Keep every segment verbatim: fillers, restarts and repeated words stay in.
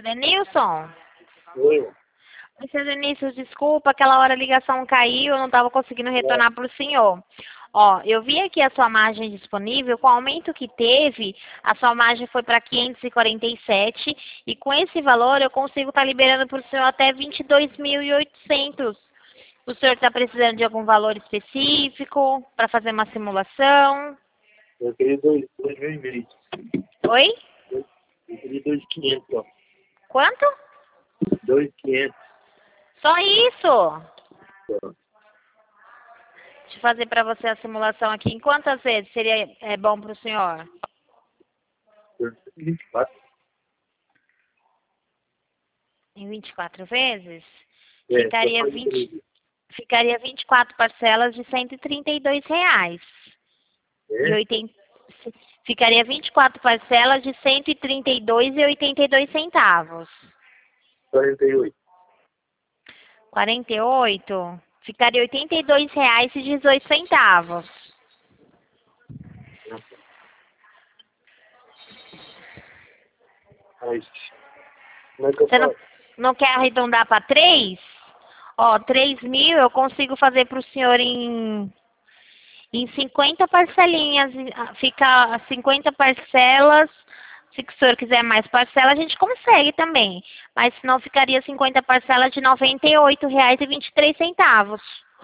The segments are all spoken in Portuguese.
seu Denilson? Oi. Oi, seu Denilson, desculpa, aquela hora a ligação caiu, eu não estava conseguindo retornar para o senhor. Ó, eu vi aqui a sua margem disponível, com o aumento que teve, a sua margem foi para quinhentos e quarenta e sete e com esse valor eu consigo estar liberando para o senhor até vinte e dois mil e oitocentos. O senhor está precisando de algum valor específico para fazer uma simulação? Eu queria dois, dois mil e meio. Oi? Eu queria dois quinhentos, ó. Quanto? Dois quinhentos. Só isso? Ó. Deixa eu fazer para você a simulação aqui. Em quantas vezes seria é, bom para o senhor? vinte e quatro. Em vinte e quatro vezes? É, Ficaria só faz vinte, isso. ficaria vinte e quatro parcelas de cento e trinta e dois reais. É? E oitenta, ficaria vinte e quatro parcelas de cento e trinta e dois e oitenta e dois centavos. quarenta e oito. quarenta e oito, ficaria oitenta e dois reais e dezoito centavos. Mas, como é que eu Você não, faço? não quer arredondar para três? Ó, três mil eu consigo fazer para o senhor em, em cinquenta parcelinhas. Fica cinquenta parcelas. Se o senhor quiser mais parcela, a gente consegue também. Mas senão ficaria cinquenta parcelas de noventa e oito reais e vinte e três centavos.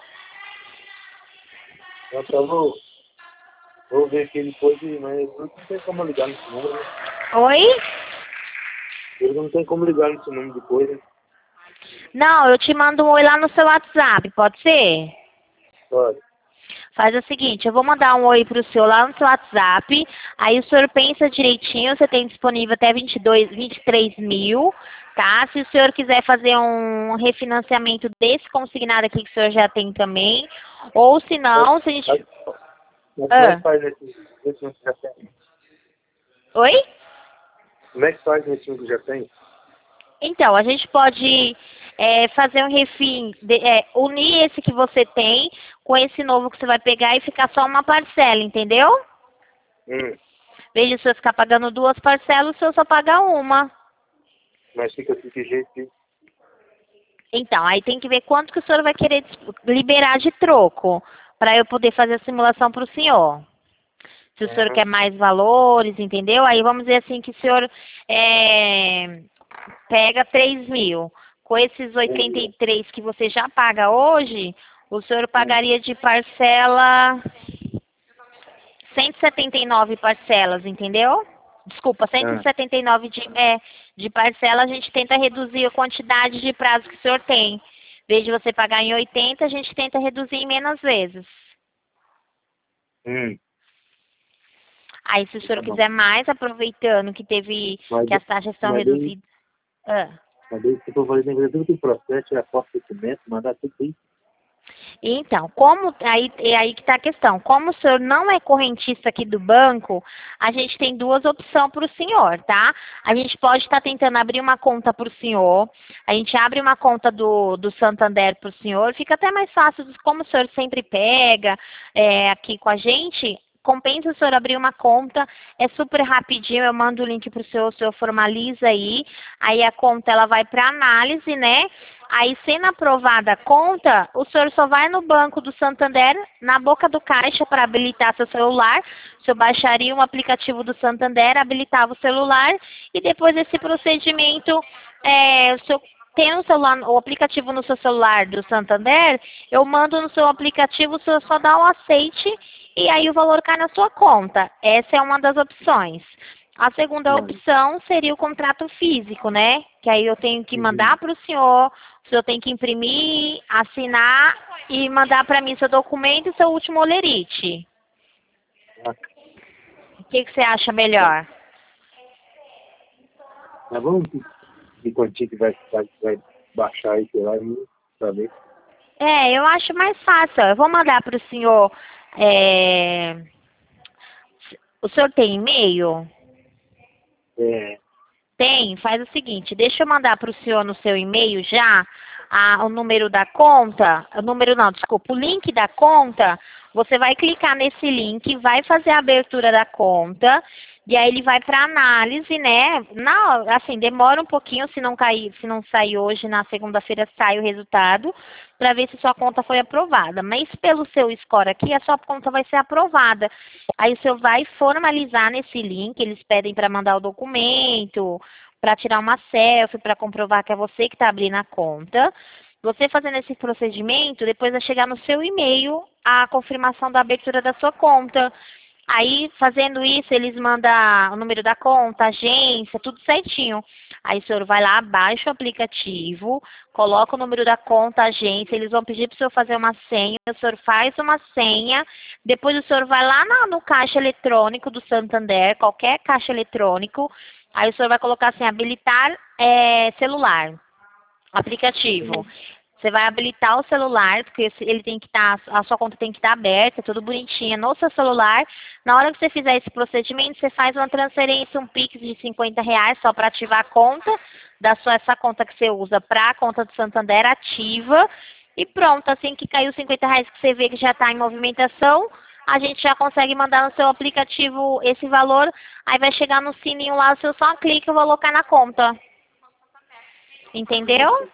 Eu só vou, vou ver aqui depois, mas não tem como ligar nesse número, né? Oi? Eu não tem como ligar nesse número depois, né? Não, eu te mando um oi lá no seu WhatsApp, pode ser? Pode. Faz o seguinte, eu vou mandar um oi pro senhor lá no seu WhatsApp, aí o senhor pensa direitinho, você tem disponível até vinte e dois, vinte e três mil, tá? Se o senhor quiser fazer um refinanciamento desse consignado aqui que o senhor já tem também, ou se não, se a gente... Mas como é Ah, que faz nesse, nesse número que já tem? oi? Como é que faz nesse número que já tem? Então, a gente pode é, fazer um refim, de, é, unir esse que você tem com esse novo que você vai pegar e ficar só uma parcela, entendeu? Hum. Em vez de você ficar pagando duas parcelas, o senhor só paga uma. Mas fica assim que jeito que... Então, aí tem que ver quanto que o senhor vai querer liberar de troco, para eu poder fazer a simulação para o senhor. Se o senhor Uhum. quer mais valores, entendeu? Aí vamos dizer assim que o senhor é, pega três mil. Com esses oitenta e três que você já paga hoje, o senhor Hum. pagaria de parcela cento e setenta e nove parcelas, entendeu? Desculpa, cento e Ah. setenta e nove de, é, de parcela, a gente tenta reduzir a quantidade de prazo que o senhor tem. Em vez de você pagar em oitenta, a gente tenta reduzir em menos vezes. Hum. Aí, se o senhor Tá bom. quiser mais, aproveitando que teve, Mas, que as taxas estão mas daí, reduzidas. Ah. mas daí, se eu for fazer negócio, tem processo, tirar foto do documento, mandar tudo isso. Então, como aí é aí que está a questão. Como o senhor não é correntista aqui do banco, a gente tem duas opções para o senhor, tá? A gente pode estar tentando abrir uma conta para o senhor. A gente abre uma conta do, do Santander para o senhor. Fica até mais fácil, como o senhor sempre pega é, aqui com a gente. Compensa o senhor abrir uma conta, é super rapidinho, eu mando o link para o senhor, o senhor formaliza aí, aí a conta ela vai para análise, né? Aí, sendo aprovada a conta, o senhor só vai no banco do Santander, na boca do caixa, para habilitar seu celular. O senhor baixaria um aplicativo do Santander, habilitava o celular, e depois desse procedimento, é, o senhor tem o, celular, o aplicativo no seu celular do Santander, eu mando no seu aplicativo, o senhor só dá um aceite, e aí o valor cai na sua conta. Essa é uma das opções. A segunda Hum. opção seria o contrato físico, né? Que aí eu tenho que Uhum. mandar para o senhor, o senhor tem que imprimir, assinar e mandar para mim seu documento e seu último olerite. Ah. O que, que você acha melhor? Mas vamos de, de quantia que vai, vai, vai baixar isso lá e saber. É, eu acho mais fácil. Eu vou mandar para o senhor. É... O senhor tem e-mail? É. Tem, faz o seguinte, deixa eu mandar para o senhor no seu e-mail já a, o número da conta, o número não, desculpa, o link da conta, você vai clicar nesse link, vai fazer a abertura da conta, E aí ele vai para análise, né? Não, assim, demora um pouquinho, se não cair, se não sair hoje, na segunda-feira sai o resultado, para ver se sua conta foi aprovada. Mas pelo seu score aqui, a sua conta vai ser aprovada. Aí o senhor vai formalizar nesse link, eles pedem para mandar o documento, para tirar uma selfie, para comprovar que é você que está abrindo a conta. Você fazendo esse procedimento, depois vai chegar no seu e-mail a confirmação da abertura da sua conta. Aí, fazendo isso, eles mandam o número da conta, agência, tudo certinho. Aí o senhor vai lá, baixa o aplicativo, coloca o número da conta, agência, eles vão pedir para o senhor fazer uma senha, o senhor faz uma senha, depois o senhor vai lá no, no caixa eletrônico do Santander, qualquer caixa eletrônico, aí o senhor vai colocar assim, habilitar é, celular, aplicativo. Você vai habilitar o celular, porque ele tem que estar, a sua conta tem que estar aberta, tudo bonitinha no seu celular. Na hora que você fizer esse procedimento, você faz uma transferência, um Pix de cinquenta reais, só para ativar a conta, da sua, essa conta que você usa para a conta do Santander, ativa. E pronto, assim que cair os cinquenta reais que você vê que já está em movimentação, a gente já consegue mandar no seu aplicativo esse valor, aí vai chegar no sininho lá, o seu só clica e o valor cai na conta. Entendeu?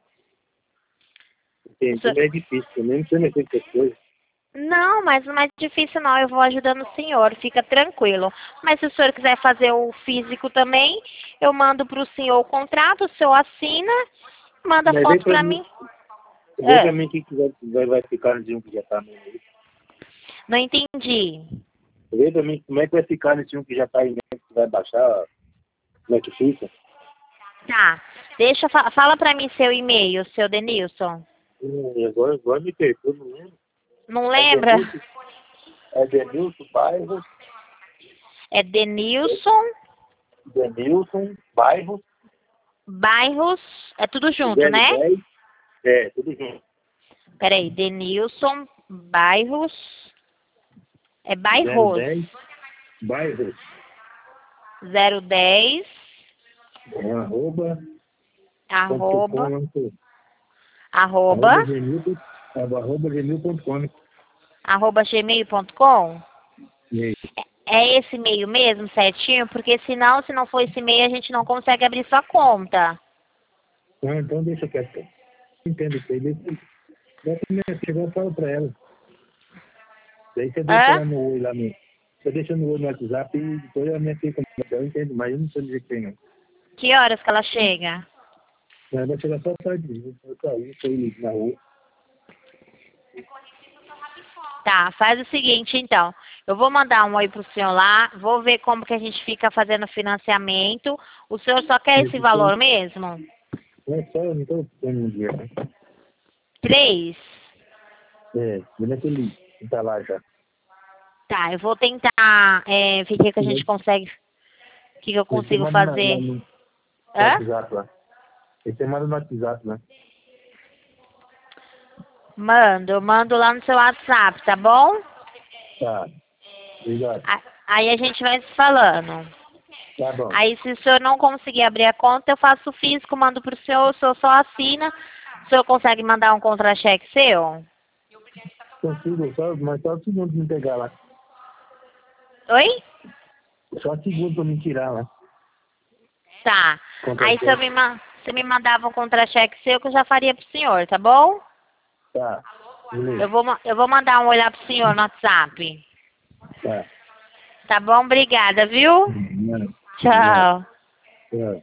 Entendi, é difícil, eu nem sei mexer com essas coisas. Não, mas não é difícil não, eu vou ajudando o senhor, fica tranquilo. Mas se o senhor quiser fazer o físico também, eu mando para o senhor o contrato, o senhor assina, manda Mas foto vem para mim, mim. vem Ah, pra mim que vai, vai, vai ficar nesse um que já tá no meio. não entendi. Vem pra mim como é que vai ficar nesse um que já tá aí dentro, que vai baixar, como é que fica? Tá, deixa, fa- fala para mim seu e-mail, seu Denilson. Hum, agora, agora me pergunto, não lembro. Não É lembra? Denilson, é Denilson Bairros, É Denilson, Denilson Bairros, bairros, é tudo junto, zero né? dez, é, tudo junto. Peraí, Denilson, bairros, é zero bairros, dez, Bairros, zero dez, é, arroba, ponto com, arroba, arroba arroba, gmail, arroba gmail ponto com. arroba gmail ponto com. E aí? É esse e-mail mesmo, certinho? Porque senão, se não for esse e-mail, a gente não consegue abrir sua conta. Ah, então deixa quieto. Entendo isso aí. Deixa, deixa minha chegar e fala pra ela. Daí você deixa Hã? ela no oi lá no. Você deixa no oi no WhatsApp e depois a minha filha começa. Eu entendo, mas eu não sei dizer que tem, não. Que horas que ela chega? Ela vai chegar só tarde. Eu saí, fui na rua. Tá, faz o seguinte, então. Eu vou mandar um oi pro senhor lá, vou ver como que a gente fica fazendo financiamento. O senhor só quer esse valor mesmo? Não é só, eu não tô ficando um dia, né? Três? É, vendo aquele que tá lá já. Tá, eu vou tentar é, ver o que que a gente consegue, o que que eu Você consigo manda na, fazer. na, no Hã? WhatsApp lá. Você manda no WhatsApp lá. Mando, eu mando lá no seu WhatsApp, tá bom? Tá. Obrigado. A- Aí a gente vai se falando. Tá bom. Aí se o senhor não conseguir abrir a conta, eu faço o físico, mando pro senhor, o senhor só assina. O senhor consegue mandar um contra-cheque seu? Consigo, só, mas só um segundo pra me pegar lá. Oi? Só um segundo pra me tirar lá. Tá. Aí se eu Contra-cheque. me, ma- você me mandava um contra-cheque seu, que eu já faria pro senhor, tá bom? Tá. Beleza. Eu vou, ma- eu vou mandar um olhar pro senhor no WhatsApp. Tá. Tá bom? Obrigada, viu? Não, não. Tchau. Tchau.